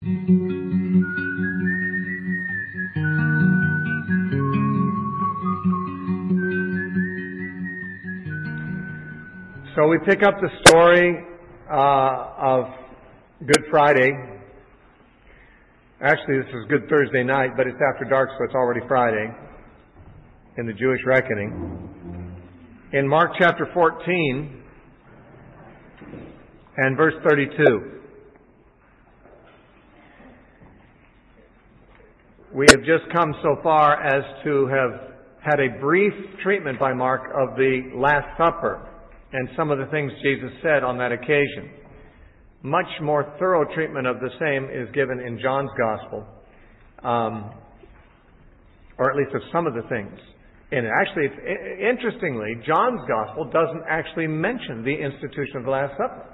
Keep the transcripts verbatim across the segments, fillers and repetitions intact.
So we pick up the story uh, of Good Friday. Actually, this is Good Thursday night, but it's after dark, so it's already Friday in the Jewish reckoning. In Mark chapter fourteen and verse thirty-two. We have just come so far as to have had a brief treatment by Mark of the Last Supper and some of the things Jesus said on that occasion. Much more thorough treatment of the same is given in John's Gospel, um, or at least of some of the things. And actually, it's, interestingly, John's Gospel doesn't actually mention the institution of the Last Supper.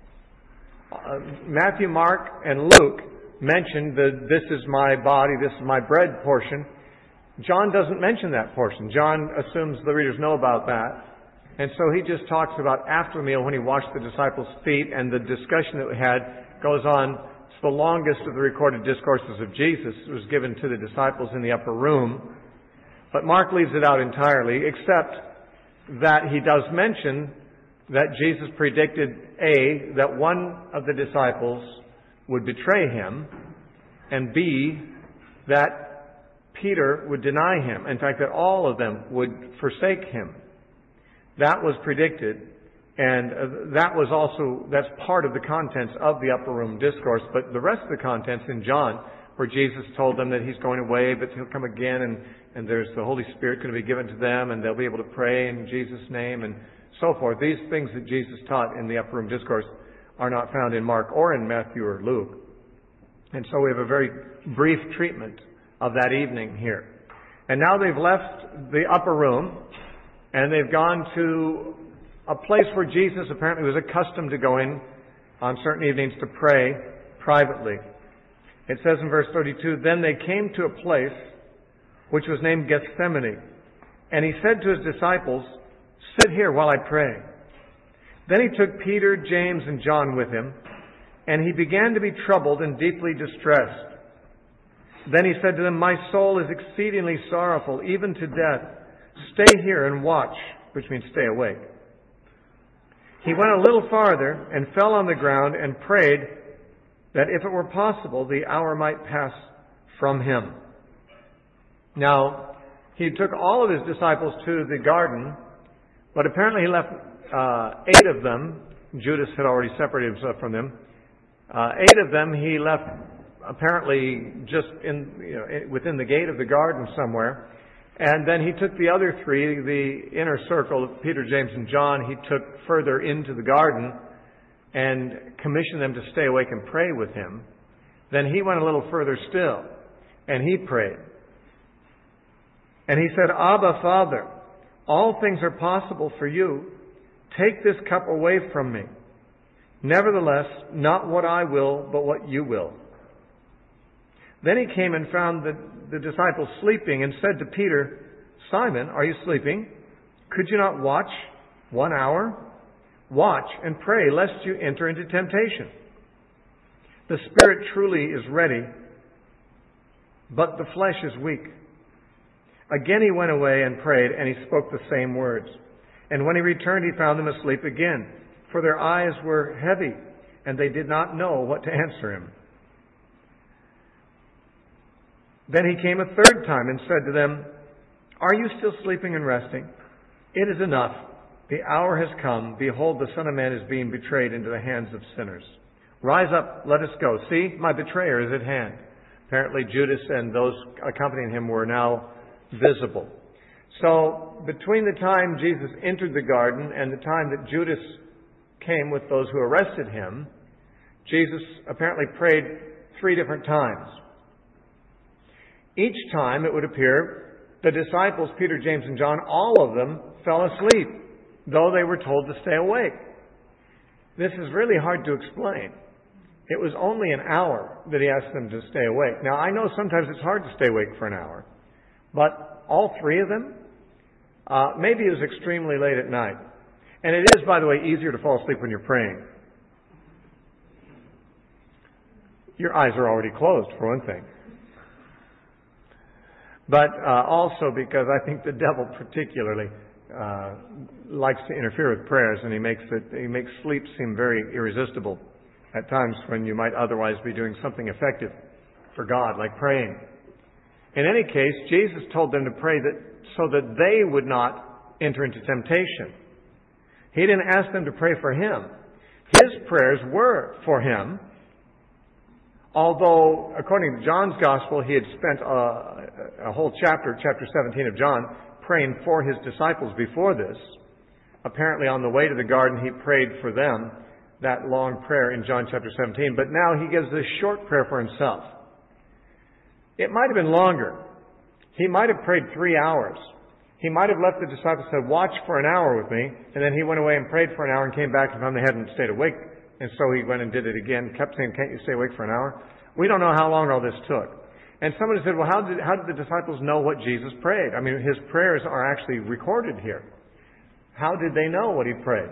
Uh, Matthew, Mark, and Luke mentioned the "this is my body, this is my bread" portion. John doesn't mention that portion. John assumes the readers know about that. And so he just talks about after the meal when he washed the disciples' feet, and the discussion that we had goes on. It's the longest of the recorded discourses of Jesus. It was given to the disciples in the upper room. But Mark leaves it out entirely, except that he does mention that Jesus predicted, A, that one of the disciples would betray him, and B, that Peter would deny him. In fact, that all of them would forsake him. That was predicted, and that was also, that's part of the contents of the upper room discourse. But the rest of the contents in John, where Jesus told them that he's going away, but he'll come again, and, and there's the Holy Spirit going to be given to them, and they'll be able to pray in Jesus' name, and so forth. These things that Jesus taught in the upper room discourse are not found in Mark or in Matthew or Luke. And so we have a very brief treatment of that evening here. And now they've left the upper room, and they've gone to a place where Jesus apparently was accustomed to going on certain evenings to pray privately. It says in verse thirty-two, "Then they came to a place which was named Gethsemane. And he said to his disciples, 'Sit here while I pray.' Then he took Peter, James, and John with him, and he began to be troubled and deeply distressed. Then he said to them, 'My soul is exceedingly sorrowful, even to death. Stay here and watch,'" which means stay awake. He went a little farther and fell on the ground and prayed that if it were possible, the hour might pass from him. Now, he took all of his disciples to the garden, but apparently he left uh, eight of them. Judas had already separated himself from them. Uh, eight of them he left apparently just in, you know, within the gate of the garden somewhere. And then he took the other three, the inner circle of Peter, James, and John, he took further into the garden and commissioned them to stay awake and pray with him. Then he went a little further still, and he prayed. And he said, "Abba, Father, all things are possible for you. Take this cup away from me. Nevertheless, not what I will, but what you will." Then he came and found the, the disciples sleeping and said to Peter, "Simon, are you sleeping? Could you not watch one hour? Watch and pray, lest you enter into temptation. The spirit truly is ready, but the flesh is weak." Again he went away and prayed, and he spoke the same words. And when he returned, he found them asleep again, for their eyes were heavy, and they did not know what to answer him. Then he came a third time and said to them, "Are you still sleeping and resting? It is enough. The hour has come. Behold, the Son of Man is being betrayed into the hands of sinners. Rise up, let us go. See, my betrayer is at hand." Apparently Judas and those accompanying him were now visible. So between the time Jesus entered the garden and the time that Judas came with those who arrested him, Jesus apparently prayed three different times. Each time, it would appear, the disciples, Peter, James, and John, all of them fell asleep, though they were told to stay awake. This is really hard to explain. It was only an hour that he asked them to stay awake. Now, I know sometimes it's hard to stay awake for an hour, but all three of them, uh, maybe it was extremely late at night. And it is, by the way, easier to fall asleep when you're praying. your eyes are already closed, for one thing. But uh, also because I think the devil particularly uh, likes to interfere with prayers, and he makes it, he makes sleep seem very irresistible at times when you might otherwise be doing something effective for God, like praying. In any case, Jesus told them to pray that so that they would not enter into temptation. He didn't ask them to pray for him. His prayers were for him, although, according to John's Gospel, he had spent a, a whole chapter, chapter seventeen of John, praying for his disciples before this. Apparently, on the way to the garden, he prayed for them, that long prayer in John chapter seventeen. But now he gives this short prayer for himself. It might have been longer. He might have prayed three hours. He might have left the disciples and said, watch for an hour with me. And then he went away and prayed for an hour and came back and found they hadn't stayed awake. And so he went and did it again, kept saying, can't you stay awake for an hour? We don't know how long all this took. And somebody said, well, how did, how did the disciples know what Jesus prayed? I mean, his prayers are actually recorded here. How did they know what he prayed?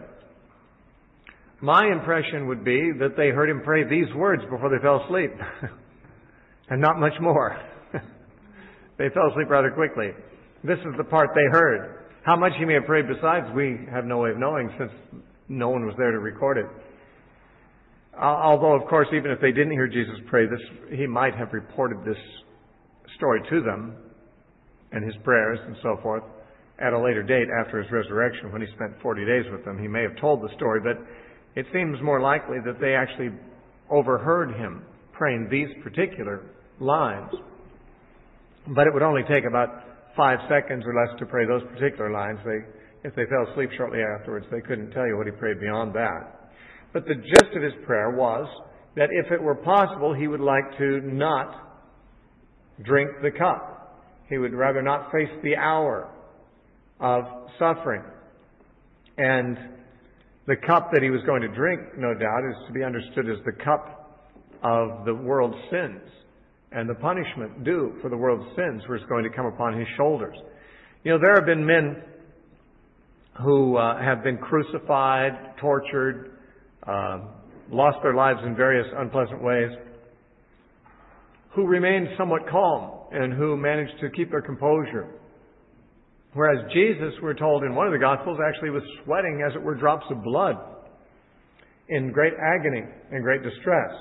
My impression would be that they heard him pray these words before they fell asleep. And not much more. They fell asleep rather quickly. This is the part they heard. How much he may have prayed besides, we have no way of knowing since no one was there to record it. Although, of course, even if they didn't hear Jesus pray this, he might have reported this story to them and his prayers and so forth at a later date after his resurrection when he spent forty days with them. He may have told the story, but it seems more likely that they actually overheard him praying these particular lines. But it would only take about five seconds or less to pray those particular lines. They, if they fell asleep shortly afterwards, they couldn't tell you what he prayed beyond that. But the gist of his prayer was that if it were possible, he would like to not drink the cup. He would rather not face the hour of suffering. And the cup that he was going to drink, no doubt, is to be understood as the cup of the world's sins and the punishment due for the world's sins was going to come upon his shoulders. You know, there have been men who uh, have been crucified, tortured, uh, lost their lives in various unpleasant ways, who remained somewhat calm and who managed to keep their composure. Whereas Jesus, we're told in one of the Gospels, actually was sweating, as it were, drops of blood in great agony and great distress.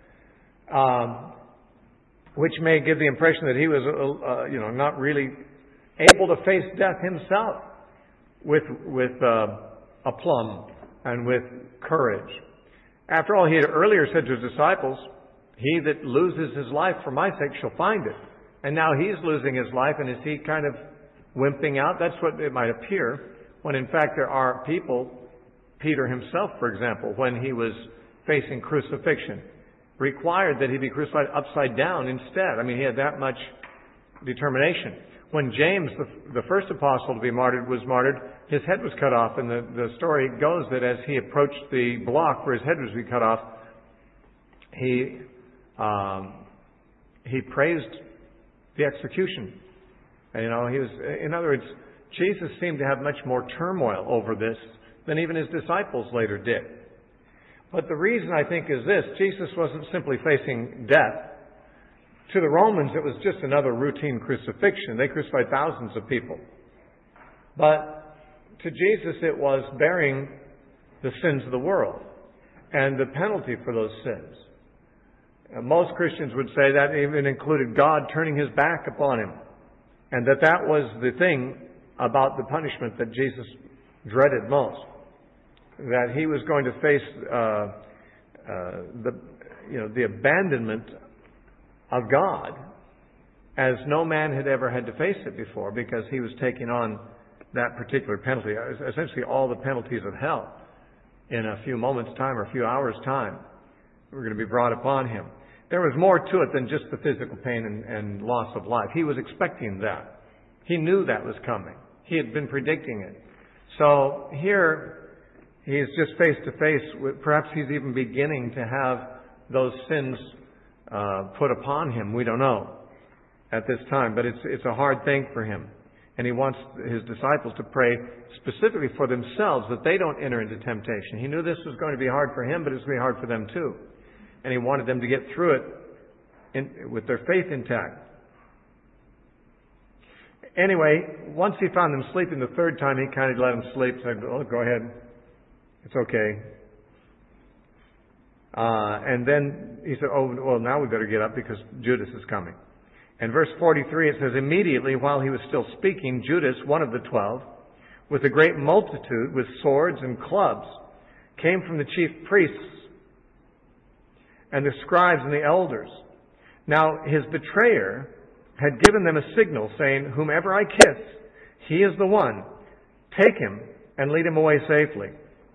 Um, which may give the impression that he was, uh, you know, not really able to face death himself with with uh, aplomb and with courage. After all, he had earlier said to his disciples, "He that loses his life for my sake shall find it." And now he's losing his life, and is he kind of wimping out? That's what it might appear, when in fact there are people, Peter himself, for example, when he was facing crucifixion, required that he be crucified upside down instead. I mean, he had that much determination. When James, the, the first apostle to be martyred, was martyred, his head was cut off, and the, the story goes that as he approached the block where his head was to be cut off, he um, he praised the execution. And, you know, he was, in other words, Jesus seemed to have much more turmoil over this than even his disciples later did. But the reason, I think, is this. Jesus wasn't simply facing death. To the Romans, it was just another routine crucifixion. They crucified thousands of people. But to Jesus, it was bearing the sins of the world and the penalty for those sins. Most Christians would say that even included God turning his back upon him, and that that was the thing about the punishment that Jesus dreaded most. That he was going to face uh, uh, the, you know, the abandonment of God as no man had ever had to face it before, because he was taking on that particular penalty, essentially all the penalties of hell in a few moments' time or a few hours' time were going to be brought upon him. There was more to it than just the physical pain and, and loss of life. He was expecting that. He knew that was coming. He had been predicting it. So here, he is just face to face with, perhaps he's even beginning to have those sins uh, put upon him. We don't know at this time, but it's it's a hard thing for him. And he wants his disciples to pray specifically for themselves, that they don't enter into temptation. He knew this was going to be hard for him, but it was going to be hard for them too. And he wanted them to get through it in, with their faith intact. Anyway, once he found them sleeping the third time, he kind of let them sleep. Said, "Oh, go ahead. It's okay." Uh, and then he said, "Oh, well, now we better get up because Judas is coming." In verse forty-three, it says, "Immediately while he was still speaking, Judas, one of the twelve, with a great multitude, with swords and clubs, came from the chief priests and the scribes and the elders. Now his betrayer had given them a signal, saying, 'Whomever I kiss, he is the one. Take him and lead him away safely.'"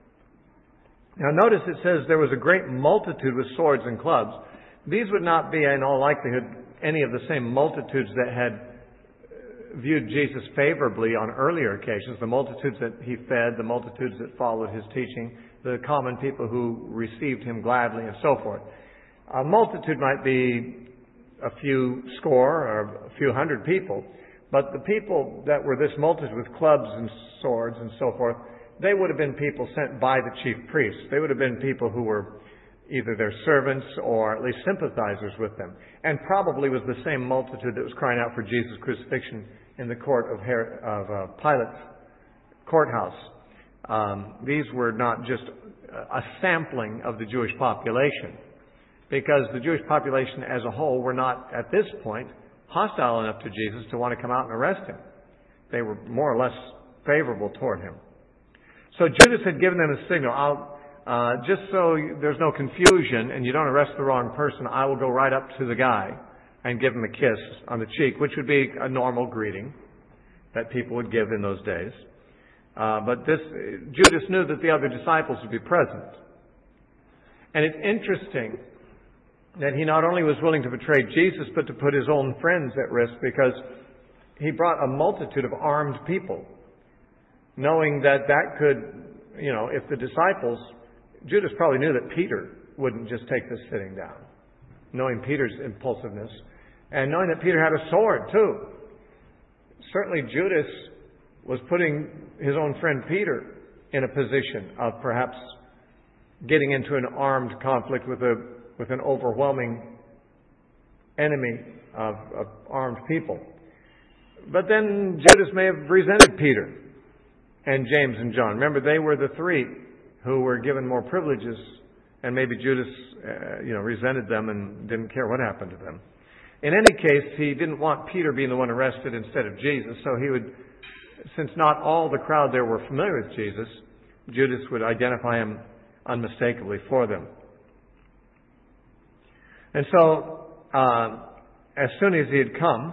Now notice it says there was a great multitude with swords and clubs. These would not be, in all likelihood, any of the same multitudes that had viewed Jesus favorably on earlier occasions, the multitudes that he fed, the multitudes that followed his teaching, the common people who received him gladly, and so forth. A multitude might be a few score or a few hundred people, but the people that were this multitude with clubs and swords and so forth, they would have been people sent by the chief priests. They would have been people who were either their servants or at least sympathizers with them, and probably was the same multitude that was crying out for Jesus' crucifixion in the court of, Herod, of uh, Pilate's courthouse. Um, these were not just a sampling of the Jewish population, because the Jewish population as a whole were not, at this point, hostile enough to Jesus to want to come out and arrest him. They were more or less favorable toward him. So Judas had given them a signal. I'll, uh, just so there's no confusion and you don't arrest the wrong person, I will go right up to the guy and give him a kiss on the cheek, which would be a normal greeting that people would give in those days. Uh, but this, Judas knew that the other disciples would be present. And it's interesting that he not only was willing to betray Jesus, but to put his own friends at risk, because he brought a multitude of armed people, knowing that that could, you know, if the disciples, Judas probably knew that Peter wouldn't just take this sitting down, knowing Peter's impulsiveness, and knowing that Peter had a sword too. Certainly Judas was putting his own friend Peter in a position of perhaps getting into an armed conflict with a with an overwhelming enemy of, of armed people. But then Judas may have resented Peter and James and John. Remember, they were the three who were given more privileges, and maybe Judas, uh, you know, resented them and didn't care what happened to them. In any case, he didn't want Peter being the one arrested instead of Jesus, so he would, since not all the crowd there were familiar with Jesus, Judas would identify him unmistakably for them. And so, uh, as soon as he had come,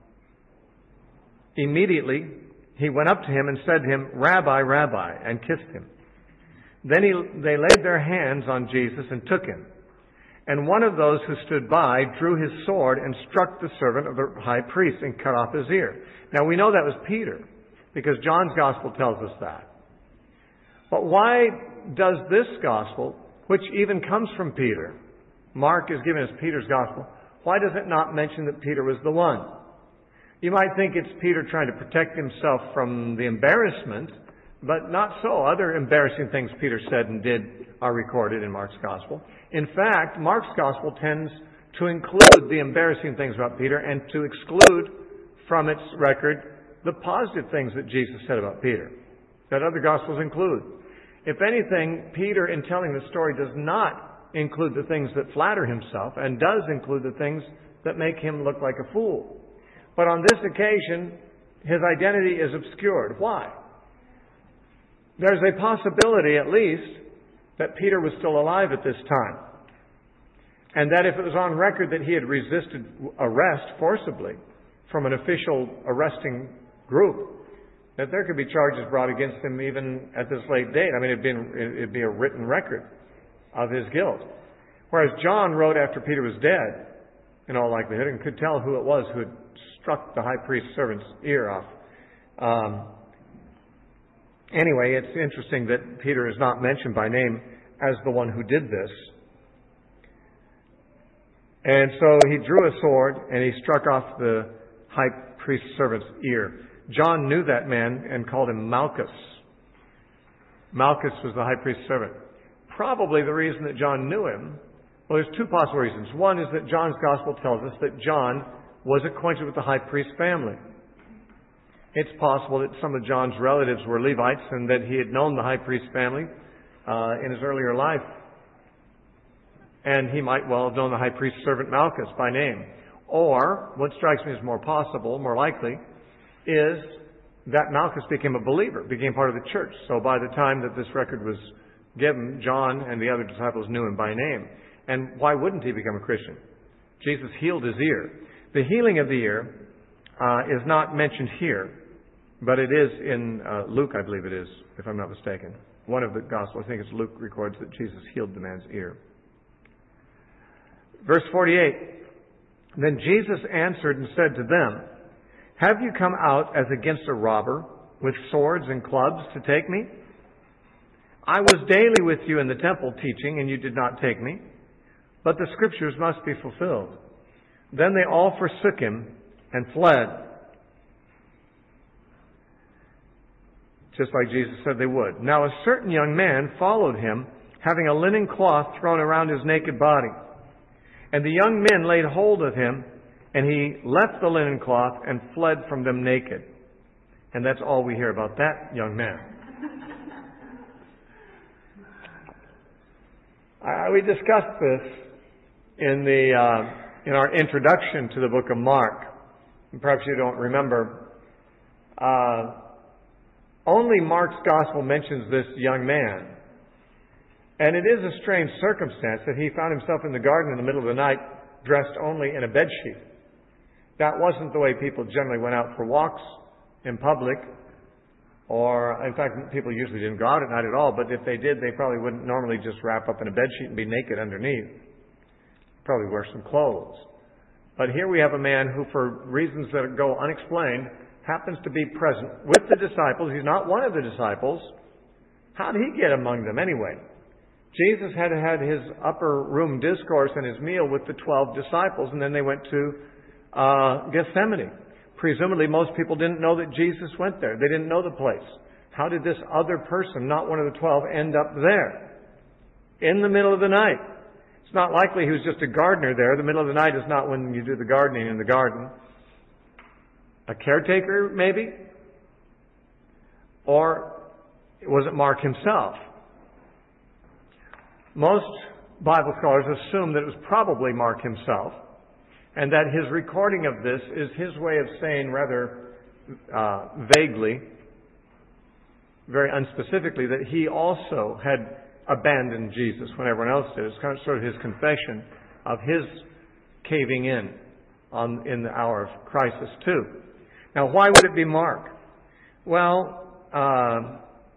immediately he went up to him and said to him, "Rabbi, Rabbi," and kissed him. Then he, they laid their hands on Jesus and took him. And one of those who stood by drew his sword and struck the servant of the high priest and cut off his ear. Now we know that was Peter, because John's gospel tells us that. But why does this gospel, which even comes from Peter, Mark is giving us Peter's gospel, why does it not mention that Peter was the one? You might think it's Peter trying to protect himself from the embarrassment, but not so. Other embarrassing things Peter said and did are recorded in Mark's gospel. In fact, Mark's gospel tends to include the embarrassing things about Peter and to exclude from its record the positive things that Jesus said about Peter, that other gospels include. If anything, Peter, in telling the story, does not include the things that flatter himself and does include the things that make him look like a fool. But on this occasion, his identity is obscured. Why? There's a possibility, at least, that Peter was still alive at this time. And that if it was on record that he had resisted arrest forcibly from an official arresting group, that there could be charges brought against him even at this late date. I mean, it'd, been, it'd be a written record of his guilt. Whereas John wrote after Peter was dead, in all likelihood, and could tell who it was who had struck the high priest's servant's ear off. Um, anyway, it's interesting that Peter is not mentioned by name as the one who did this. And so he drew a sword and he struck off the high priest's servant's ear. John knew that man and called him Malchus. Malchus was the high priest's servant. Probably the reason that John knew him Well, there's two possible reasons. One is that John's Gospel tells us that John was acquainted with the high priest family. It's possible that some of John's relatives were Levites and that he had known the high priest family uh, in his earlier life. And he might well have known the high priest's servant Malchus by name. Or, what strikes me as more possible, more likely, is that Malchus became a believer, became part of the church. So by the time that this record was given, John and the other disciples knew him by name. And why wouldn't he become a Christian? Jesus healed his ear. The healing of the ear uh, is not mentioned here, but it is in uh, Luke, I believe it is, if I'm not mistaken. One of the Gospels, I think it's Luke, records that Jesus healed the man's ear. Verse forty-eight, then Jesus answered and said to them, have you come out as against a robber with swords and clubs to take me? I was daily with you in the temple teaching, and you did not take me. But the Scriptures must be fulfilled. Then they all forsook him and fled. Just like Jesus said they would. Now a certain young man followed him, having a linen cloth thrown around his naked body. And the young men laid hold of him, and he left the linen cloth and fled from them naked. And that's all we hear about that young man. I, we discussed this in the uh, in our introduction to the book of Mark. Perhaps you don't remember. Uh, only Mark's gospel mentions this young man. And it is a strange circumstance that he found himself in the garden in the middle of the night, dressed only in a bedsheet. That wasn't the way people generally went out for walks in public. Or, in fact, people usually didn't go out at night at all, but if they did, they probably wouldn't normally just wrap up in a bedsheet and be naked underneath. Probably wear some clothes. But here we have a man who, for reasons that go unexplained, happens to be present with the disciples. He's not one of the disciples. How did he get among them anyway? Jesus had had his upper room discourse and his meal with the twelve disciples, and then they went to uh, Gethsemane. Presumably, most people didn't know that Jesus went there. They didn't know the place. How did this other person, not one of the twelve, end up there? In the middle of the night. It's not likely he was just a gardener there. The middle of the night is not when you do the gardening in the garden. A caretaker, maybe? Or was it Mark himself? Most Bible scholars assume that it was probably Mark himself, and that his recording of this is his way of saying rather uh, vaguely, very unspecifically, that he also had abandoned Jesus when everyone else did. It's kind of sort of his confession of his caving in on, in the hour of crisis too. Now, why would it be Mark? Well, uh,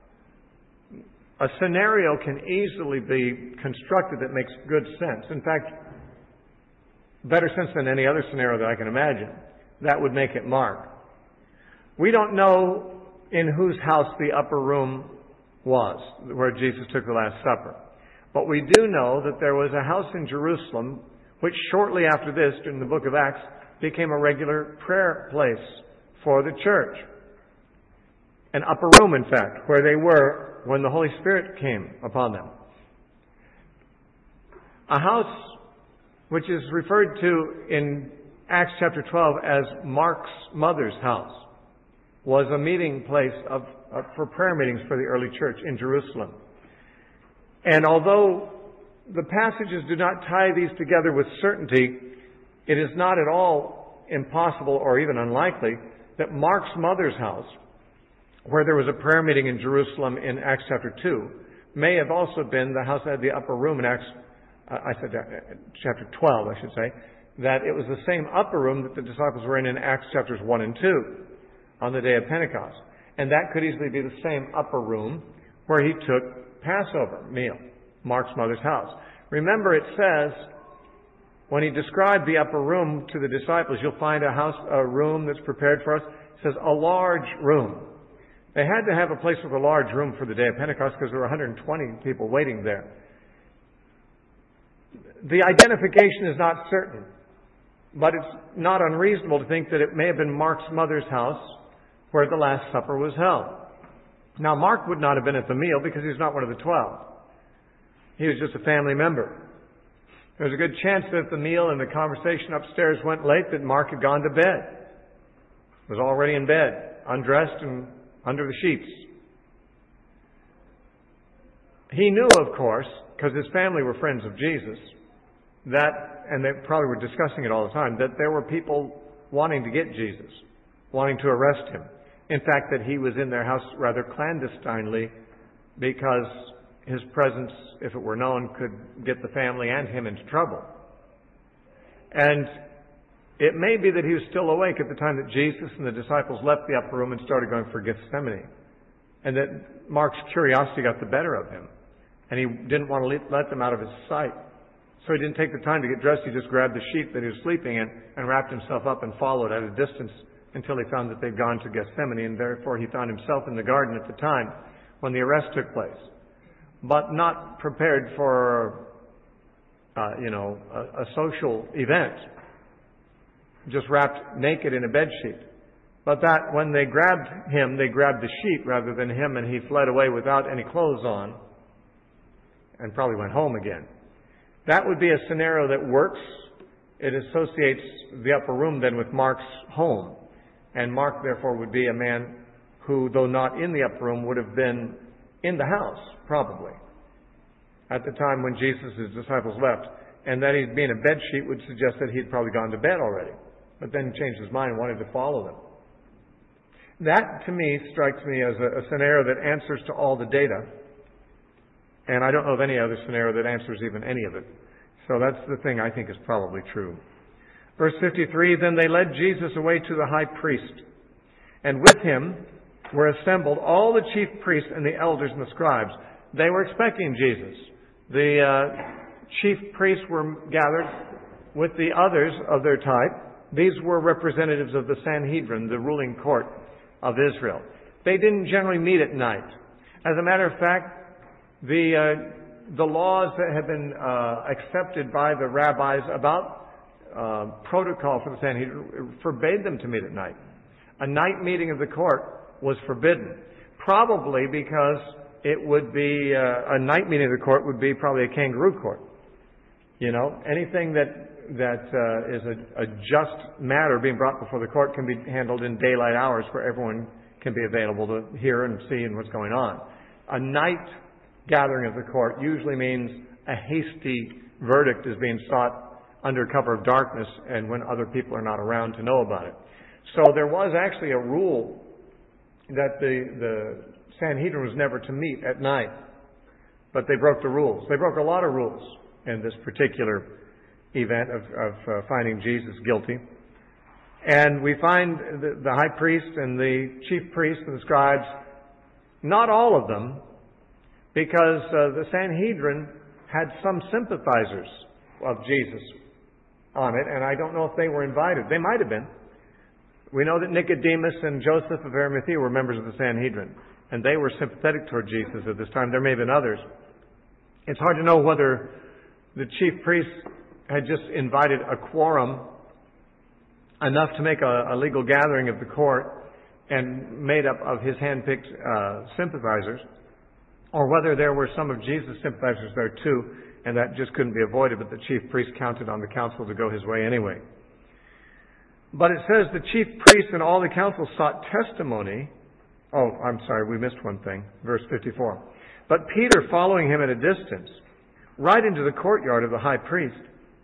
a scenario can easily be constructed that makes good sense. In fact, better sense than any other scenario that I can imagine. That would make it Mark. We don't know in whose house the upper room was, where Jesus took the Last Supper. But we do know that there was a house in Jerusalem, which shortly after this, in the book of Acts, became a regular prayer place for the church. An upper room, in fact, where they were when the Holy Spirit came upon them. A house which is referred to in Acts chapter twelve as Mark's mother's house, was a meeting place of, of, for prayer meetings for the early church in Jerusalem. And although the passages do not tie these together with certainty, it is not at all impossible or even unlikely that Mark's mother's house, where there was a prayer meeting in Jerusalem in Acts chapter two, may have also been the house that had the upper room in Acts Uh, I said uh, chapter twelve, I should say, that it was the same upper room that the disciples were in in Acts chapters one and two on the day of Pentecost. And that could easily be the same upper room where he took Passover meal, Mark's mother's house. Remember, it says, when he described the upper room to the disciples, you'll find a house, a room that's prepared for us. It says a large room. They had to have a place with a large room for the day of Pentecost because there were one hundred twenty people waiting there. The identification is not certain, but it's not unreasonable to think that it may have been Mark's mother's house where the Last Supper was held. Now, Mark would not have been at the meal because he's not one of the twelve. He was just a family member. There's a good chance that if the meal and the conversation upstairs went late, that Mark had gone to bed. Was already in bed, undressed and under the sheets. He knew, of course, because his family were friends of Jesus, that, and they probably were discussing it all the time, that there were people wanting to get Jesus, wanting to arrest him. In fact, that he was in their house rather clandestinely because his presence, if it were known, could get the family and him into trouble. And it may be that he was still awake at the time that Jesus and the disciples left the upper room and started going for Gethsemane. And that Mark's curiosity got the better of him. And he didn't want to let them out of his sight. So he didn't take the time to get dressed. He just grabbed the sheet that he was sleeping in and wrapped himself up and followed at a distance until he found that they'd gone to Gethsemane. And therefore he found himself in the garden at the time when the arrest took place. But not prepared for, uh, you know, a, a social event. Just wrapped naked in a bedsheet. But that when they grabbed him, they grabbed the sheet rather than him, and he fled away without any clothes on and probably went home again. That would be a scenario that works. It associates the upper room then with Mark's home. And Mark, therefore, would be a man who, though not in the upper room, would have been in the house, probably, at the time when Jesus' disciples left. And that he'd be in a bed sheet would suggest that he'd probably gone to bed already, but then changed his mind and wanted to follow them. That, to me, strikes me as a, a scenario that answers to all the data. And I don't know of any other scenario that answers even any of it. So that's the thing I think is probably true. Verse fifty-three, then they led Jesus away to the high priest. And with him were assembled all the chief priests and the elders and the scribes. They were expecting Jesus. The uh, chief priests were gathered with the others of their type. These were representatives of the Sanhedrin, the ruling court of Israel. They didn't generally meet at night. As a matter of fact, the uh, the laws that had been uh, accepted by the rabbis about uh, protocol for the Sanhedrin forbade them to meet at night. A night meeting of the court was forbidden, probably because it would be uh, a night meeting of the court would be probably a kangaroo court. You know, anything that that uh, is a, a just matter being brought before the court can be handled in daylight hours where everyone can be available to hear and see and what's going on. A night gathering of the court usually means a hasty verdict is being sought under cover of darkness and when other people are not around to know about it. So there was actually a rule that the, the Sanhedrin was never to meet at night. But they broke the rules. They broke a lot of rules in this particular event of, of uh, finding Jesus guilty. And we find the, the high priest and the chief priests and the scribes, not all of them, because uh, the Sanhedrin had some sympathizers of Jesus on it, and I don't know if they were invited. They might have been. We know that Nicodemus and Joseph of Arimathea were members of the Sanhedrin, and they were sympathetic toward Jesus at this time. There may have been others. It's hard to know whether the chief priests had just invited a quorum enough to make a, a legal gathering of the court and made up of his hand-picked uh, sympathizers, or whether there were some of Jesus' sympathizers there too, and that just couldn't be avoided, but the chief priest counted on the council to go his way anyway. But it says the chief priests and all the council sought testimony. Oh, I'm sorry, we missed one thing. Verse fifty-four. But Peter, following him at a distance, right into the courtyard of the high priest,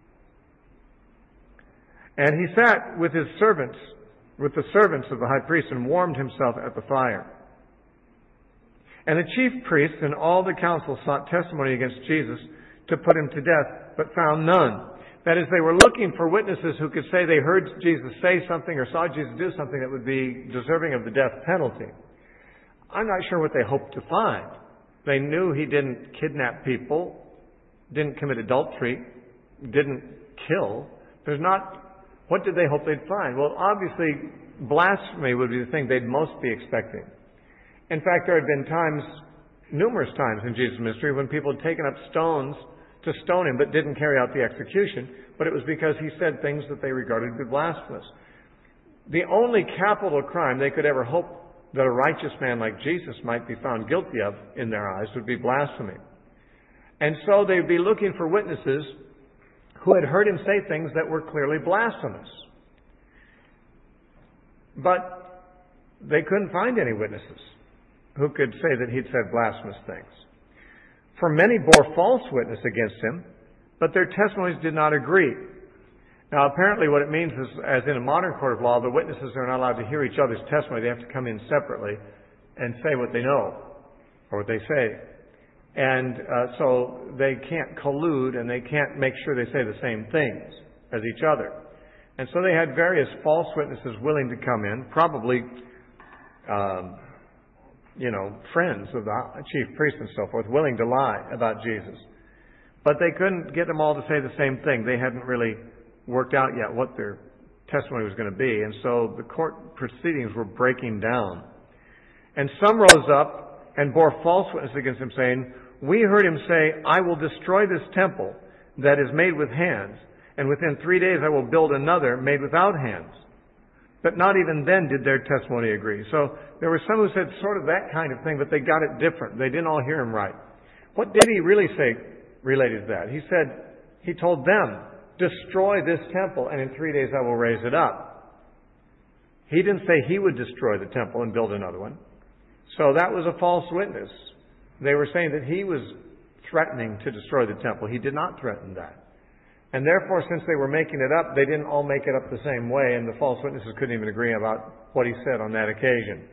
and he sat with his servants, with the servants of the high priest, and warmed himself at the fire. And the chief priests and all the council sought testimony against Jesus to put him to death, but found none. That is, they were looking for witnesses who could say they heard Jesus say something or saw Jesus do something that would be deserving of the death penalty. I'm not sure what they hoped to find. They knew he didn't kidnap people, didn't commit adultery, didn't kill. There's not, what did they hope they'd find? Well, obviously, blasphemy would be the thing they'd most be expecting. In fact, there had been times, numerous times in Jesus' ministry, when people had taken up stones to stone him, but didn't carry out the execution, but it was because he said things that they regarded to be blasphemous. The only capital crime they could ever hope that a righteous man like Jesus might be found guilty of in their eyes would be blasphemy. And so they'd be looking for witnesses who had heard him say things that were clearly blasphemous. But they couldn't find any witnesses who could say that he'd said blasphemous things. For many bore false witness against him, but their testimonies did not agree. Now, apparently what it means is, as in a modern court of law, the witnesses are not allowed to hear each other's testimony. They have to come in separately and say what they know, or what they say. And uh, so they can't collude, and they can't make sure they say the same things as each other. And so they had various false witnesses willing to come in, probably, um, you know, friends of the chief priest and so forth, willing to lie about Jesus. But they couldn't get them all to say the same thing. They hadn't really worked out yet what their testimony was going to be. And so the court proceedings were breaking down. And some rose up and bore false witness against him, saying, "We heard him say, 'I will destroy this temple that is made with hands, and within three days I will build another made without hands.' But not even then did their testimony agree." So there were some who said sort of that kind of thing, but they got it different. They didn't all hear him right. What did he really say related to that? He said, he told them, "Destroy this temple, and in three days I will raise it up." He didn't say he would destroy the temple and build another one. So that was a false witness. They were saying that he was threatening to destroy the temple. He did not threaten that. And therefore, since they were making it up, they didn't all make it up the same way, and the false witnesses couldn't even agree about what he said on that occasion.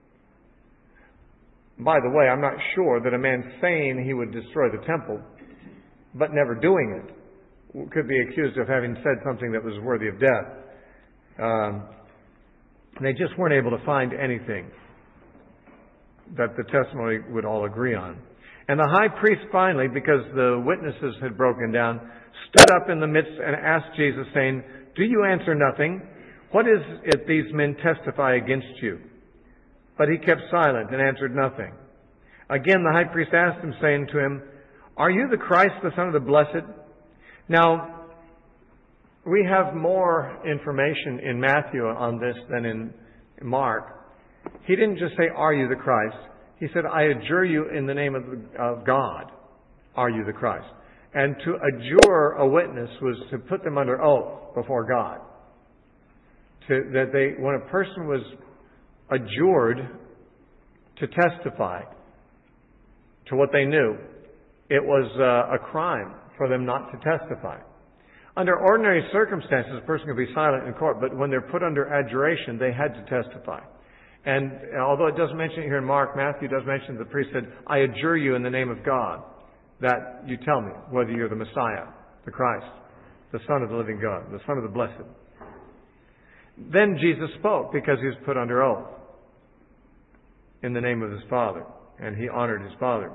By the way, I'm not sure that a man saying he would destroy the temple, but never doing it, could be accused of having said something that was worthy of death. Um, they just weren't able to find anything that the testimony would all agree on. And the high priest finally, because the witnesses had broken down, stood up in the midst and asked Jesus, saying, "Do you answer nothing? What is it these men testify against you?" But he kept silent and answered nothing. Again the high priest asked him, saying to him, "Are you the Christ, the Son of the Blessed?" Now, we have more information in Matthew on this than in Mark. He didn't just say, "Are you the Christ?" He said, "I adjure you in the name of, of God, are you the Christ?" And to adjure a witness was to put them under oath before God. To, that they, when a person was adjured to testify to what they knew, it was uh, a crime for them not to testify. Under ordinary circumstances, a person could be silent in court, but when they're put under adjuration, they had to testify. And although it doesn't mention it here in Mark, Matthew does mention the priest said, "I adjure you in the name of God, that you tell me whether you're the Messiah, the Christ, the Son of the living God, the Son of the Blessed." Then Jesus spoke because he was put under oath in the name of his Father, and he honored his Father.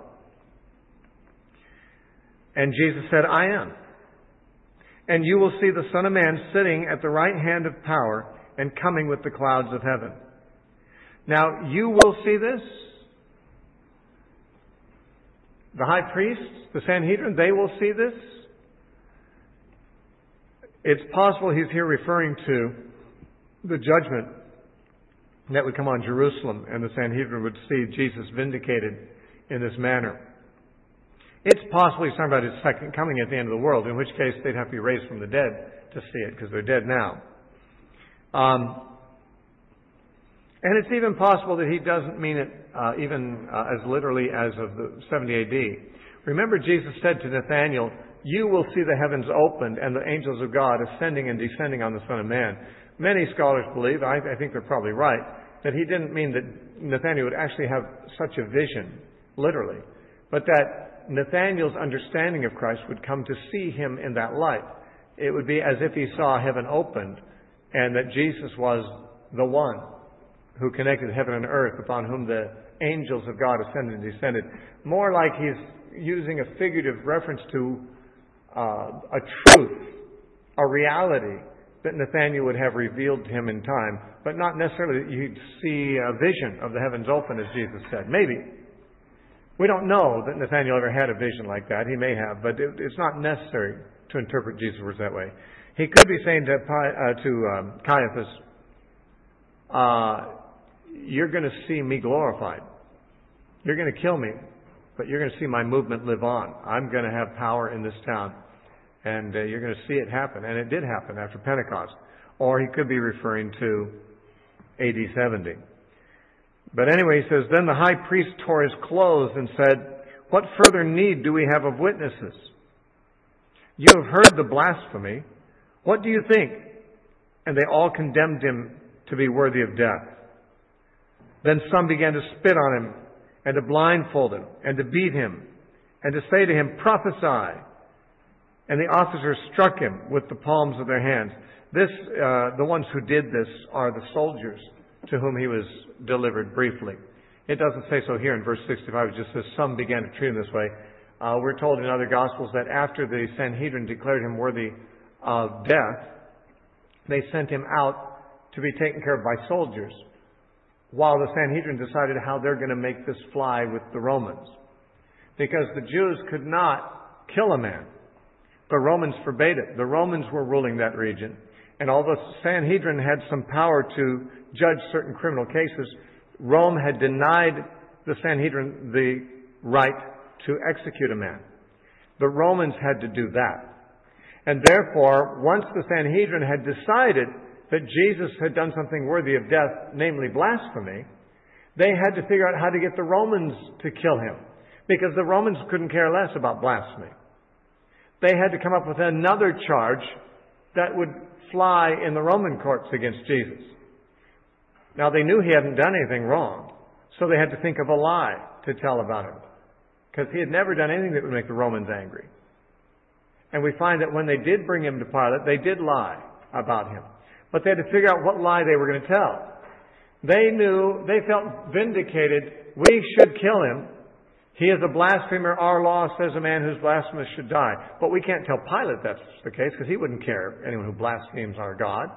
And Jesus said, "I am. And you will see the Son of Man sitting at the right hand of power and coming with the clouds of heaven." Now, you will see this. The high priests, the Sanhedrin, they will see this. It's possible he's here referring to the judgment that would come on Jerusalem, and the Sanhedrin would see Jesus vindicated in this manner. It's possible he's talking about his second coming at the end of the world, in which case they'd have to be raised from the dead to see it, because they're dead now. Um, and it's even possible that he doesn't mean it uh, even uh, as literally as of the seventy A D. Remember, Jesus said to Nathanael, "You will see the heavens opened and the angels of God ascending and descending on the Son of Man." Many scholars believe, I, I think they're probably right, that he didn't mean that Nathanael would actually have such a vision, literally, but that Nathanael's understanding of Christ would come to see him in that light. It would be as if he saw heaven opened and that Jesus was the one who connected heaven and earth, upon whom the angels of God ascended and descended. More like he's using a figurative reference to uh, a truth, a reality that Nathanael would have revealed to him in time, but not necessarily that you'd see a vision of the heavens open, as Jesus said. Maybe. We don't know that Nathanael ever had a vision like that. He may have, but it, it's not necessary to interpret Jesus' words that way. He could be saying to, uh, to um, Caiaphas, uh, "You're going to see me glorified. You're going to kill me, but you're going to see my movement live on. I'm going to have power in this town, And uh, you're going to see it happen. And it did happen after Pentecost. Or he could be referring to A D seventy. But anyway, he says, then the high priest tore his clothes and said, what further need do we have of witnesses? You have heard the blasphemy. What do you think? And they all condemned him to be worthy of death. Then some began to spit on him and to blindfold him and to beat him and to say to him, prophesy. And the officers struck him with the palms of their hands. This, uh, the ones who did this are the soldiers to whom he was delivered briefly. It doesn't say so here in verse sixty-five. It just says some began to treat him this way. Uh, we're told in other Gospels that after the Sanhedrin declared him worthy of death, they sent him out to be taken care of by soldiers, while the Sanhedrin decided how they're going to make this fly with the Romans. Because the Jews could not kill a man. The Romans forbade it. The Romans were ruling that region. And although the Sanhedrin had some power to judge certain criminal cases, Rome had denied the Sanhedrin the right to execute a man. The Romans had to do that. And therefore, once the Sanhedrin had decided that Jesus had done something worthy of death, namely blasphemy, they had to figure out how to get the Romans to kill him. Because the Romans couldn't care less about blasphemy. They had to come up with another charge that would fly in the Roman courts against Jesus. Now, they knew he hadn't done anything wrong, so they had to think of a lie to tell about him. Because he had never done anything that would make the Romans angry. And we find that when they did bring him to Pilate, they did lie about him. But they had to figure out what lie they were going to tell. They knew, they felt vindicated, we should kill him. He is a blasphemer. Our law says a man who's blasphemous should die. But we can't tell Pilate that's the case, because he wouldn't care, anyone who blasphemes our God.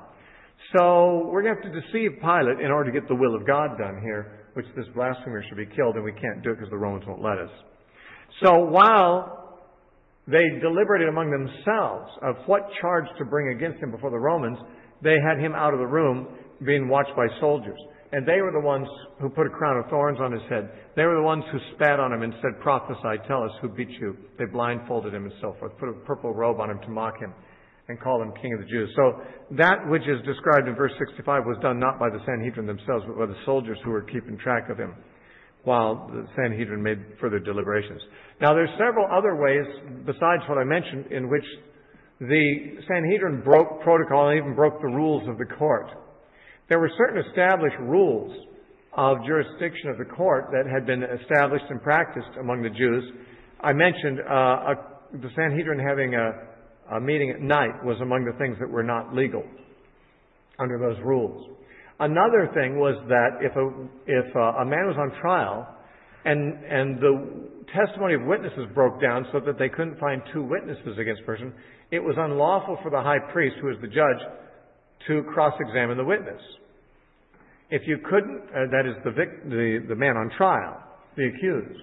So we're going to have to deceive Pilate in order to get the will of God done here, which this blasphemer should be killed, and we can't do it because the Romans won't let us. So while they deliberated among themselves of what charge to bring against him before the Romans, they had him out of the room being watched by soldiers. And they were the ones who put a crown of thorns on his head. They were the ones who spat on him and said, prophesy, tell us who beat you. They blindfolded him and so forth, put a purple robe on him to mock him, and called him King of the Jews. So that which is described in verse sixty-five was done not by the Sanhedrin themselves, but by the soldiers who were keeping track of him, while the Sanhedrin made further deliberations. Now there's several other ways, besides what I mentioned, in which the Sanhedrin broke protocol and even broke the rules of the court. There were certain established rules of jurisdiction of the court that had been established and practiced among the Jews. I mentioned uh, a, the Sanhedrin having a, a meeting at night was among the things that were not legal under those rules. Another thing was that if a, if a, a man was on trial and, and the testimony of witnesses broke down so that they couldn't find two witnesses against a person, it was unlawful for the high priest, who was the judge, to cross-examine the witness. If you couldn't, uh, that is the, vic- the the man on trial, the accused.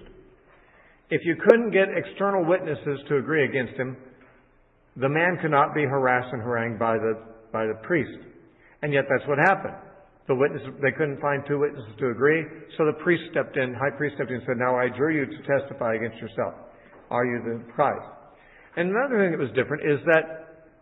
If you couldn't get external witnesses to agree against him, the man could not be harassed and harangued by the by the priest. And yet that's what happened. The witnesses, they couldn't find two witnesses to agree, so the priest stepped in, high priest stepped in and said, now I adjure you to testify against yourself. Are you the Christ? And another thing that was different is that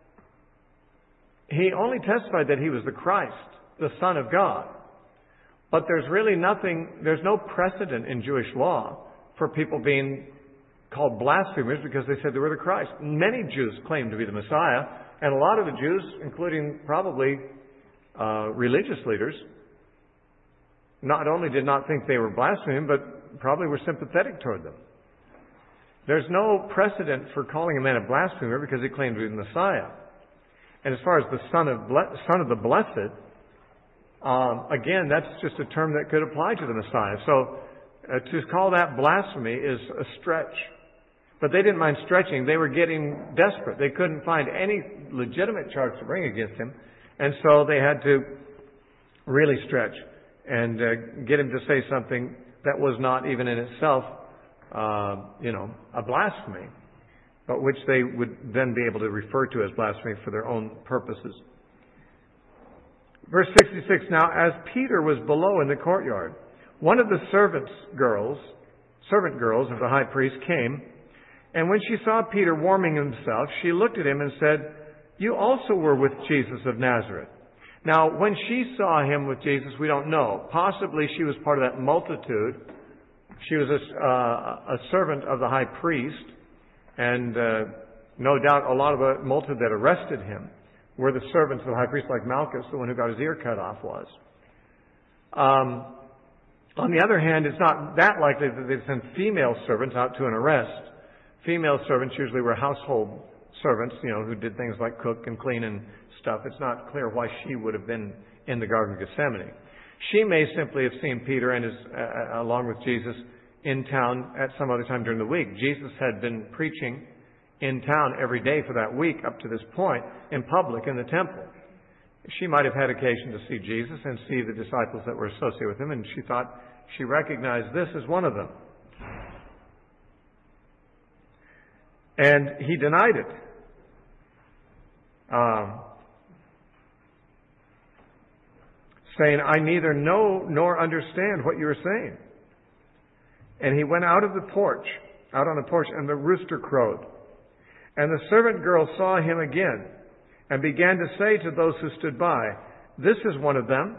he only testified that he was the Christ, the Son of God. But there's really nothing, there's no precedent in Jewish law for people being called blasphemers because they said they were the Christ. Many Jews claimed to be the Messiah, and a lot of the Jews, including probably uh, religious leaders, not only did not think they were blaspheming, but probably were sympathetic toward them. There's no precedent for calling a man a blasphemer because he claimed to be the Messiah. And as far as the Son of Ble- Son of the Blessed, um, again, that's just a term that could apply to the Messiah. So uh, to call that blasphemy is a stretch. But they didn't mind stretching. They were getting desperate. They couldn't find any legitimate charge to bring against him. And so they had to really stretch and uh, get him to say something that was not even in itself, uh, you know, a blasphemy, but which they would then be able to refer to as blasphemy for their own purposes. Verse sixty-six, now as Peter was below in the courtyard, one of the servants' girls, servant girls of the high priest came And when she saw Peter warming himself, she looked at him and said, "You also were with Jesus of Nazareth." Now, when she saw him with Jesus, we don't know. Possibly she was part of that multitude. She was a, uh, a servant of the high priest, and uh, no doubt a lot of the multitude that arrested him were the servants of the high priest, like Malchus, the one who got his ear cut off, was. Um, on the other hand, it's not that likely that they'd send female servants out to an arrest. Female servants usually were household servants, you know, who did things like cook and clean and stuff. It's not clear why she would have been in the Garden of Gethsemane. She may simply have seen Peter and his, uh, along with Jesus in town at some other time during the week. Jesus had been preaching in town every day for that week up to this point in public in the temple. She might have had occasion to see Jesus and see the disciples that were associated with him, and she thought she recognized this as one of them. And he denied it. Um, saying, "I neither know nor understand what you are saying." And he went out of the porch, out on the porch, and the rooster crowed. And the servant girl saw him again and began to say to those who stood by, "This is one of them."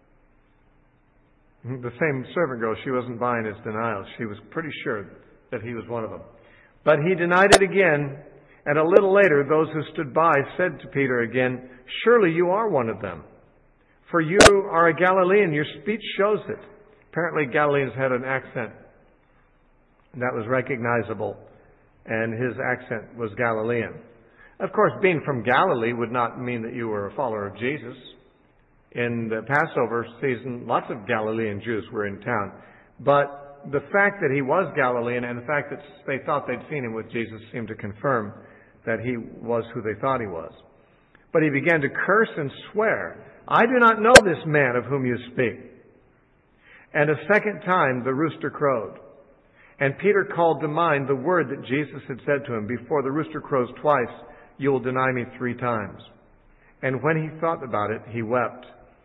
The same servant girl, she wasn't buying his denial. She was pretty sure that he was one of them. But he denied it again, and a little later those who stood by said to Peter again, "Surely you are one of them, for you are a Galilean. Your speech shows it." Apparently Galileans had an accent that was recognizable, and his accent was Galilean. Of course, being from Galilee would not mean that you were a follower of Jesus. In the Passover season, lots of Galilean Jews were in town. But the fact that he was Galilean and the fact that they thought they'd seen him with Jesus seemed to confirm that he was who they thought he was. But he began to curse and swear, "I do not know this man of whom you speak." And a second time the rooster crowed. And Peter called to mind the word that Jesus had said to him, "Before the rooster crows twice, you will deny me three times." And when he thought about it, he wept.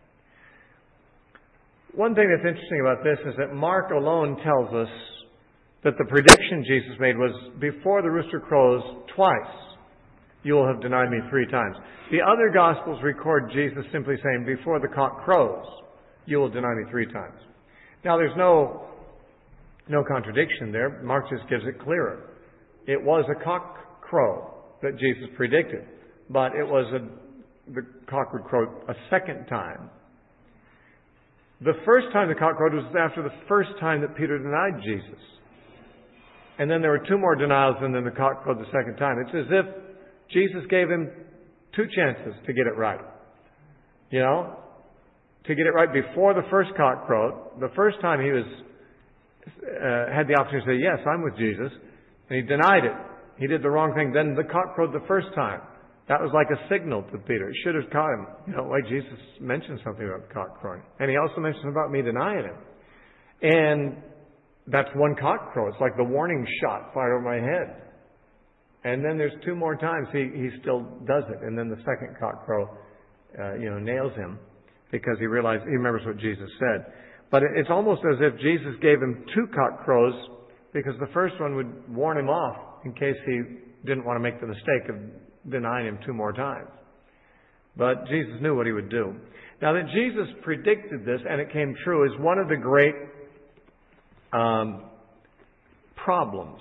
One thing that's interesting about this is that Mark alone tells us that the prediction Jesus made was, "Before the rooster crows twice, you will have denied me three times." The other Gospels record Jesus simply saying, "Before the cock crows, you will deny me three times." Now there's no, no contradiction there. Mark just gives it clearer. It was a cock crow that Jesus predicted, but it was a, the cock would crow a second time. The first time the cock crowed was after the first time that Peter denied Jesus. And then there were two more denials, and then the cock crowed the second time. It's as if Jesus gave him two chances to get it right. You know? To get it right before the first cock crowed. The first time he was uh, had the opportunity to say, "Yes, I'm with Jesus." And he denied it. He did the wrong thing. Then the cock crowed the first time. That was like a signal to Peter. It should have caught him. You know, like Jesus mentioned something about cock crowing. And he also mentioned about me denying him. And that's one cock crow. It's like the warning shot fired over my head. And then there's two more times he, he still does it. And then the second cock crow, uh, you know, nails him because he realized, he remembers what Jesus said. But it's almost as if Jesus gave him two cock crows because the first one would warn him off in case he didn't want to make the mistake of denying him two more times. But Jesus knew what he would do. Now that Jesus predicted this and it came true is one of the great um, problems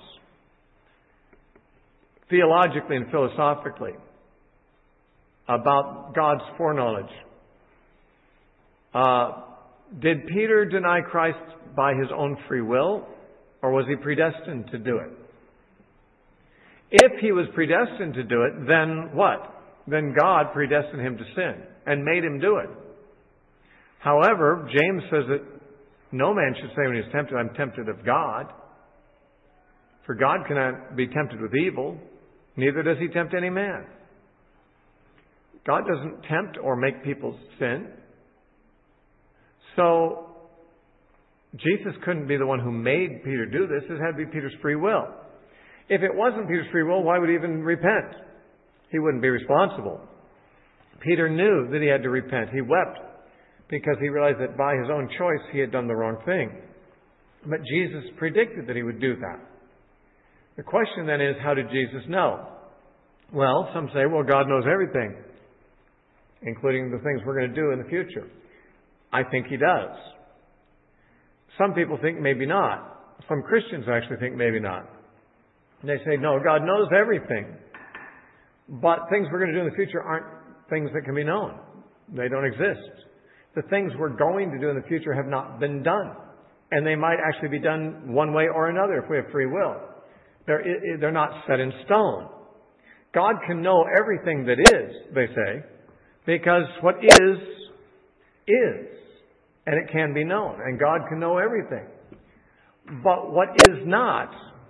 theologically and philosophically about God's foreknowledge. Uh, did Peter deny Christ by his own free will, or was he predestined to do it? If he was predestined to do it, then what? Then God predestined him to sin and made him do it. However, James says that no man should say when he's tempted, "I'm tempted of God." For God cannot be tempted with evil, neither does he tempt any man. God doesn't tempt or make people sin. So, Jesus couldn't be the one who made Peter do this. It had to be Peter's free will. If it wasn't Peter's free will, why would he even repent? He wouldn't be responsible. Peter knew that he had to repent. He wept because he realized that by his own choice he had done the wrong thing. But Jesus predicted that he would do that. The question then is, how did Jesus know? Well, some say, well, God knows everything, including the things we're going to do in the future. I think He does. Some people think maybe not. Some Christians actually think maybe not. And they say, no, God knows everything. But things we're going to do in the future aren't things that can be known. They don't exist. The things we're going to do in the future have not been done. And they might actually be done one way or another if we have free will. They're, they're not set in stone. God can know everything that is, they say, because what is, is. And it can be known. And God can know everything. But what is not,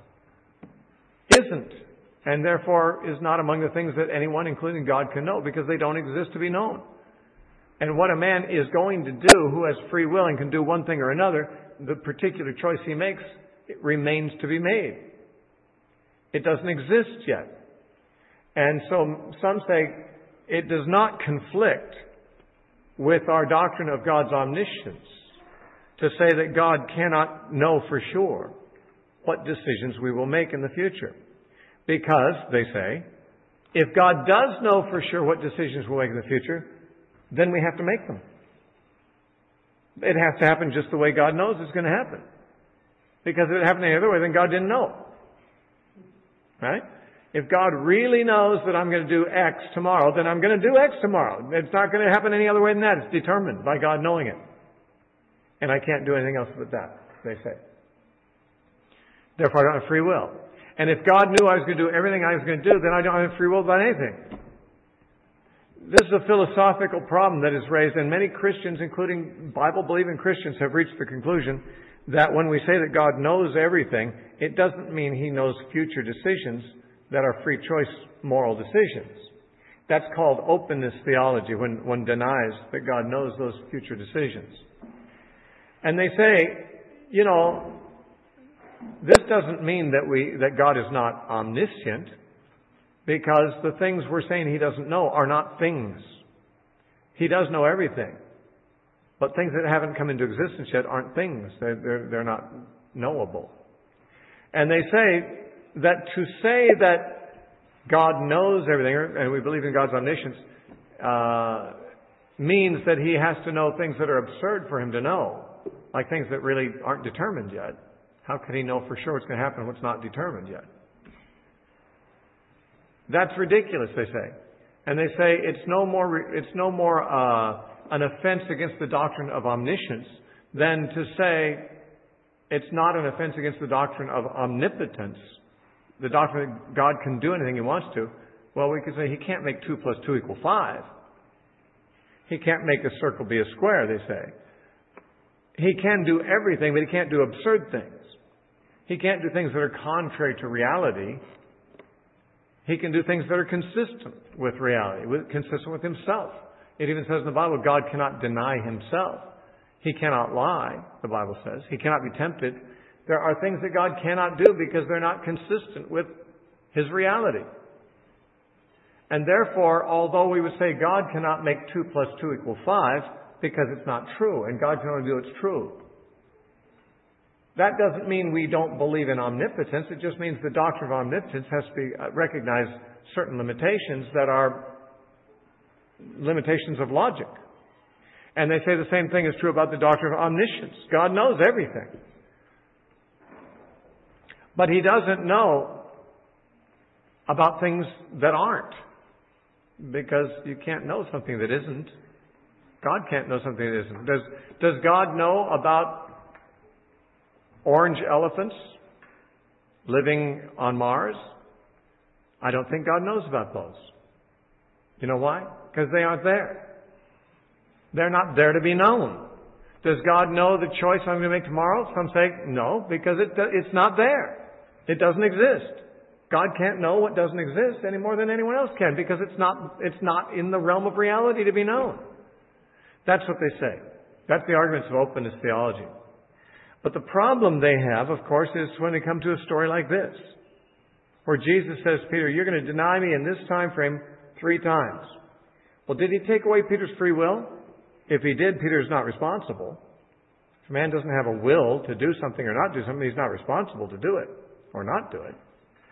isn't. And therefore is not among the things that anyone, including God, can know, because they don't exist to be known. And what a man is going to do who has free will and can do one thing or another, the particular choice he makes, it remains to be made. It doesn't exist yet. And so some say it does not conflict with our doctrine of God's omniscience to say that God cannot know for sure what decisions we will make in the future. Because, they say, if God does know for sure what decisions we'll make in the future, then we have to make them. It has to happen just the way God knows it's going to happen. Because if it happened any other way, then God didn't know. Right? If God really knows that I'm going to do X tomorrow, then I'm going to do X tomorrow. It's not going to happen any other way than that. It's determined by God knowing it. And I can't do anything else but that, they say. Therefore, I don't have free will. And if God knew I was going to do everything I was going to do, then I don't have free will about anything. This is a philosophical problem that is raised, and many Christians, including Bible-believing Christians, have reached the conclusion that when we say that God knows everything, it doesn't mean He knows future decisions that are free choice moral decisions. That's called openness theology, when one denies that God knows those future decisions. And they say, you know, this doesn't mean that we that God is not omniscient, because the things we're saying He doesn't know are not things. He does know everything. But things that haven't come into existence yet aren't things. They're, they're, they're not knowable. And they say that to say that God knows everything, and we believe in God's omniscience, uh, means that He has to know things that are absurd for Him to know, like things that really aren't determined yet. How can He know for sure what's going to happen when it's not determined yet? That's ridiculous, they say. And they say it's no more, it's no more uh, an offense against the doctrine of omniscience than to say it's not an offense against the doctrine of omnipotence, the doctrine that God can do anything He wants to. Well, we could say He can't make two plus two equal five. He can't make a circle be a square, they say. He can do everything, but He can't do absurd things. He can't do things that are contrary to reality. He can do things that are consistent with reality, with, consistent with Himself. It even says in the Bible, God cannot deny Himself. He cannot lie, the Bible says. He cannot be tempted. There are things that God cannot do because they're not consistent with His reality. And therefore, although we would say God cannot make two plus two equal five, because it's not true, and God can only do what's true, that doesn't mean we don't believe in omnipotence. It just means the doctrine of omnipotence has to be, uh, recognize certain limitations that are limitations of logic. And they say the same thing is true about the doctrine of omniscience. God knows everything. But He doesn't know about things that aren't. Because you can't know something that isn't. God can't know something that isn't. Does, does God know about orange elephants living on Mars? I don't think God knows about those. You know why? Because they aren't there. They're not there to be known. Does God know the choice I'm going to make tomorrow? Some say no, because it, it's not there. It doesn't exist. God can't know what doesn't exist any more than anyone else can, because it's not, it's not in the realm of reality to be known. That's what they say. That's the arguments of openness theology. But the problem they have, of course, is when they come to a story like this, where Jesus says, Peter, you're going to deny me in this time frame three times. Well, did He take away Peter's free will? If He did, Peter's not responsible. If a man doesn't have a will to do something or not do something, he's not responsible to do it or not do it.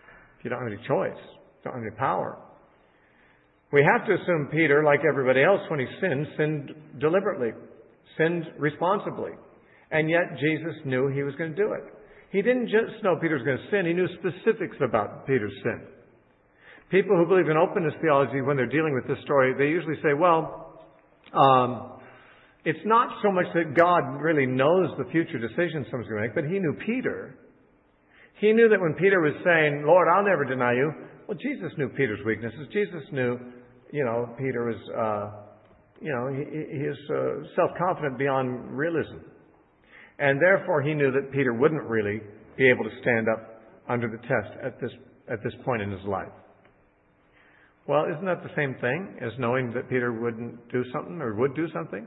if you don't have any choice, don't have any power. We have to assume Peter, like everybody else when he sinned, sinned deliberately, sinned responsibly. And yet Jesus knew he was going to do it. He didn't just know Peter was going to sin, he knew specifics about Peter's sin. People who believe in openness theology, when they're dealing with this story, they usually say, well, um, it's not so much that God really knows the future decisions someone's going to make, but he knew Peter. He knew that when Peter was saying, Lord, I'll never deny you, well, Jesus knew Peter's weaknesses. Jesus knew, you know, Peter was, uh, you know, he, he is uh, self-confident beyond realism. And therefore, he knew that Peter wouldn't really be able to stand up under the test at this at this point in his life. Well, isn't that the same thing as knowing that Peter wouldn't do something or would do something?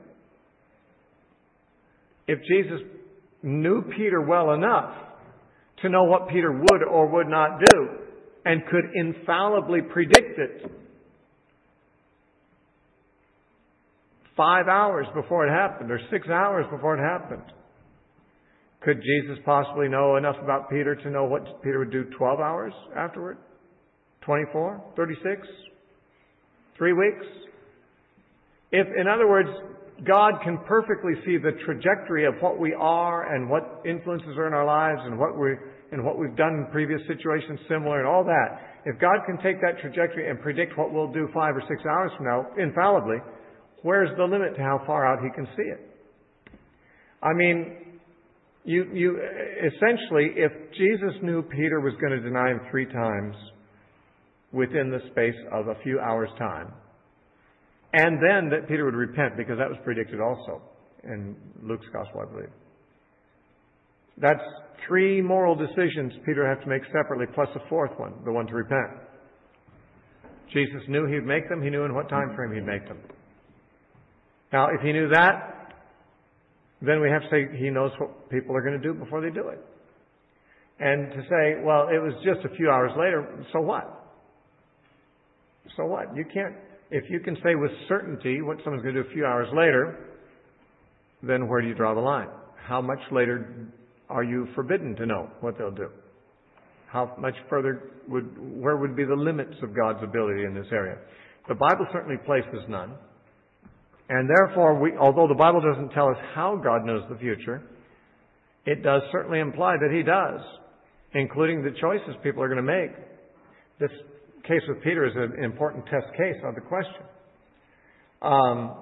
If Jesus knew Peter well enough to know what Peter would or would not do and could infallibly predict it five hours before it happened or six hours before it happened, could Jesus possibly know enough about Peter to know what Peter would do twelve hours afterward? twenty-four? thirty-six? Three weeks? If, in other words, God can perfectly see the trajectory of what we are and what influences are in our lives and what we and what we've done in previous situations similar and all that. If God can take that trajectory and predict what we'll do five or six hours from now, infallibly, where's the limit to how far out He can see it? I mean, you you essentially, if Jesus knew Peter was going to deny Him three times within the space of a few hours' time, and then that Peter would repent, because that was predicted also in Luke's Gospel, I believe. That's three moral decisions Peter would have to make separately, plus a fourth one, the one to repent. Jesus knew He'd make them. He knew in what time frame He'd make them. Now, if He knew that, then we have to say He knows what people are going to do before they do it. And to say, well, it was just a few hours later, so what? So what? You can't... If you can say with certainty what someone's going to do a few hours later, then where do you draw the line? How much later are you forbidden to know what they'll do? How much further would, where would be the limits of God's ability in this area? The Bible certainly places none. And therefore, we, although the Bible doesn't tell us how God knows the future, it does certainly imply that He does, including the choices people are going to make. This case with Peter is an important test case on the question. Um,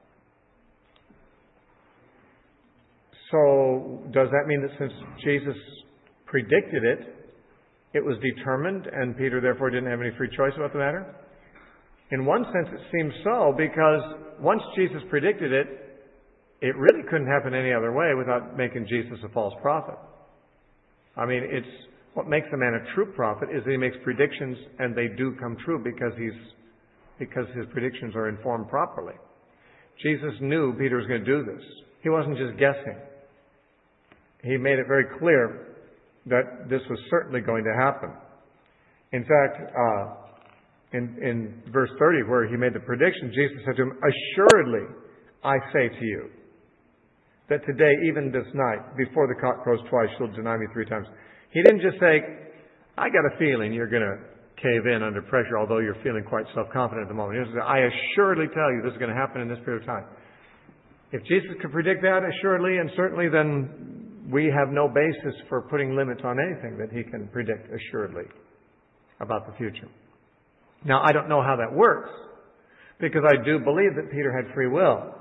so, does that mean that since Jesus predicted it, it was determined and Peter therefore didn't have any free choice about the matter? In one sense it seems so, because once Jesus predicted it, it really couldn't happen any other way without making Jesus a false prophet. I mean, it's what makes a man a true prophet is that he makes predictions and they do come true because he's because his predictions are informed properly. Jesus knew Peter was going to do this. He wasn't just guessing. He made it very clear that this was certainly going to happen. In fact, uh, in, in verse thirty, where he made the prediction, Jesus said to him, "Assuredly, I say to you, that today, even this night, before the cock crows twice, you'll deny me three times." He didn't just say, "I got a feeling you're going to cave in under pressure, although you're feeling quite self-confident at the moment." He said, "I assuredly tell you this is going to happen in this period of time." If Jesus could predict that assuredly and certainly, then we have no basis for putting limits on anything that He can predict assuredly about the future. Now, I don't know how that works, because I do believe that Peter had free will.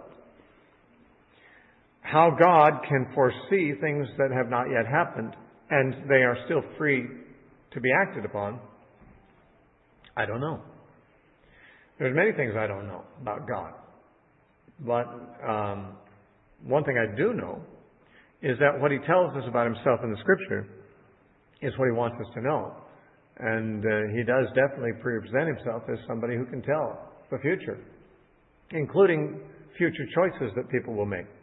How God can foresee things that have not yet happened, and they are still free to be acted upon, I don't know. There's many things I don't know about God. But um, one thing I do know is that what He tells us about Himself in the Scripture is what He wants us to know. And uh, He does definitely present Himself as somebody who can tell the future, including future choices that people will make.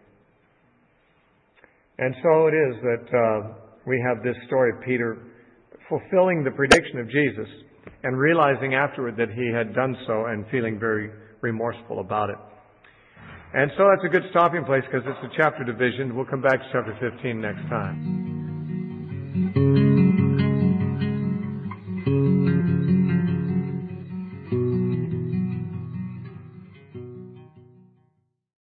And so it is that uh, we have this story of Peter fulfilling the prediction of Jesus and realizing afterward that he had done so and feeling very remorseful about it. And so that's a good stopping place, because it's a chapter division. We'll come back to chapter fifteen next time.